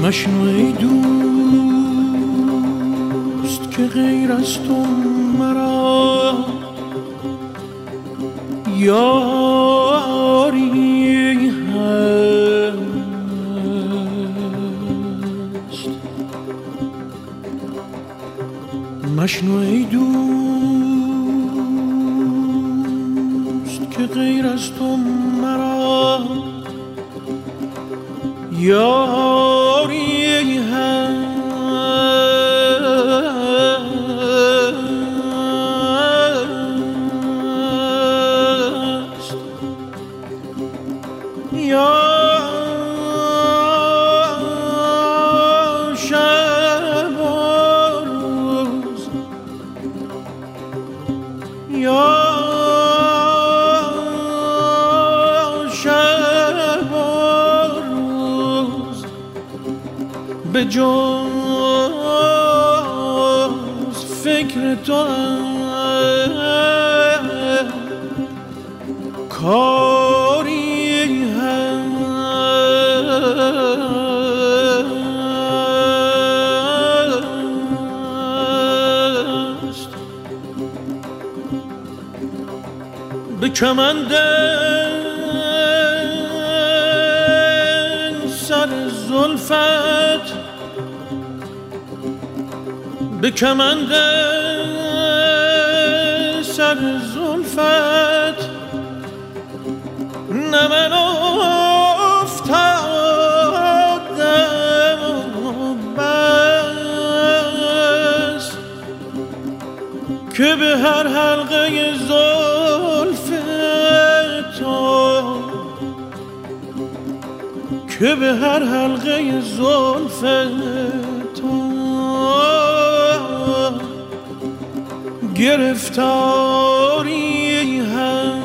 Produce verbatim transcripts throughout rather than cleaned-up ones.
مشنو ای دوست که غیر از تو مرا یاری هست. مشنو ای دوست که غیر از تو مرا یاری هست. یا شب و روز، یا شب و روز به جز فکر تو کاری هست. به کمند سر زلفت، به کمند سر زلفت نه من افتادم بس که به هر حلقه زلف تو، که به هر حلقه زلف تو گرفتاری هست.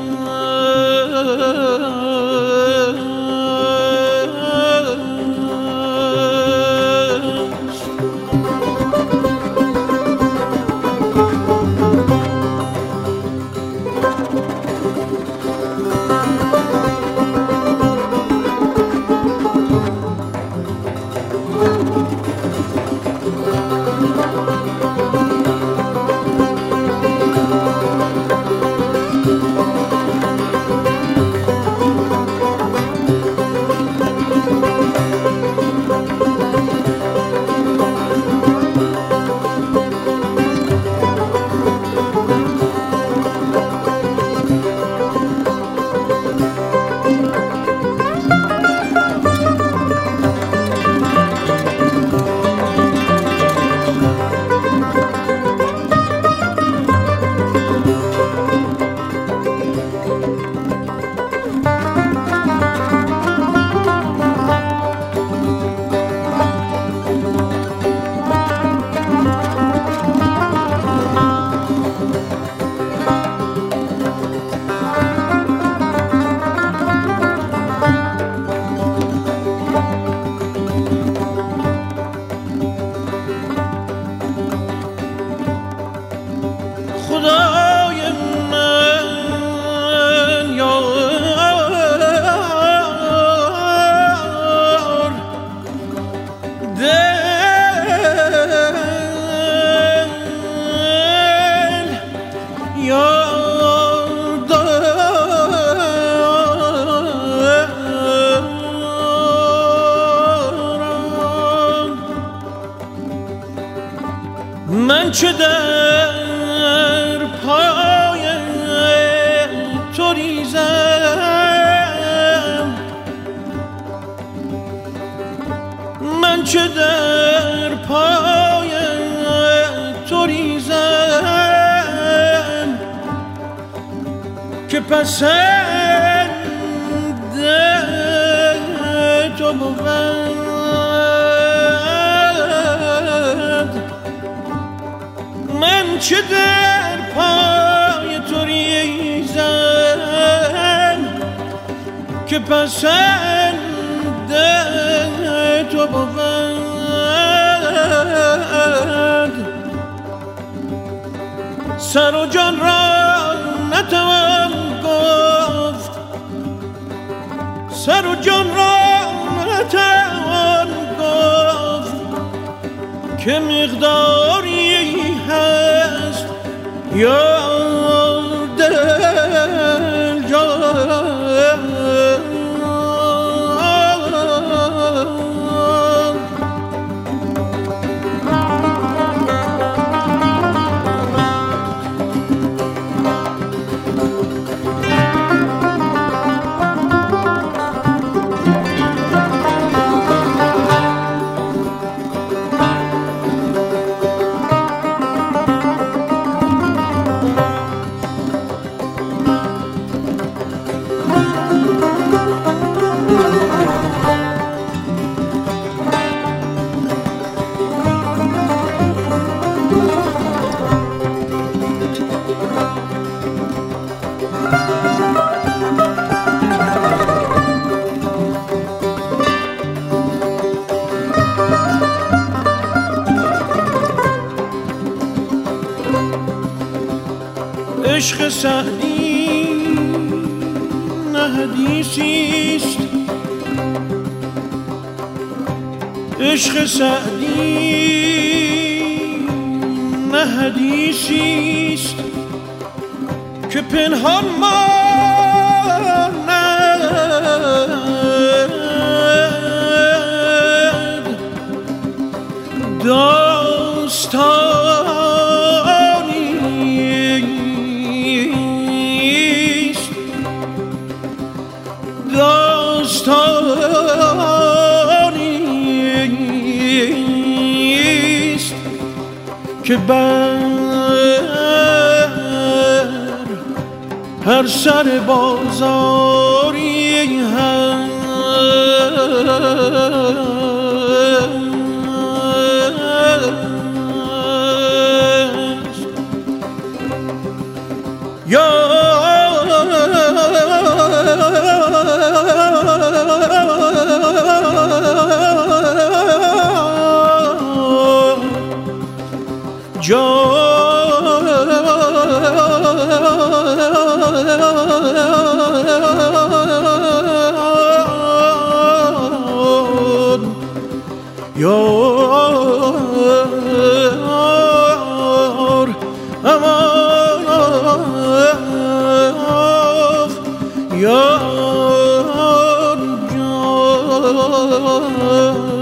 خدای من یار دل یار دارم. من چه در پای تو ریزم، من چه در پای تو ریزم که پسند تو بود. من چه در پای تو ریزم که پسند تو بود. سر و جان را نتوان گفت، سر و جان را نتوان گفت که مقداری هست یا دل جان. عشق سعدی نه حدیثیست، عشق سعدی نه حدیثیست که پنهان ماند داستان داستانیست که بر هر سر بازاری هست یا جان یار امان یار جان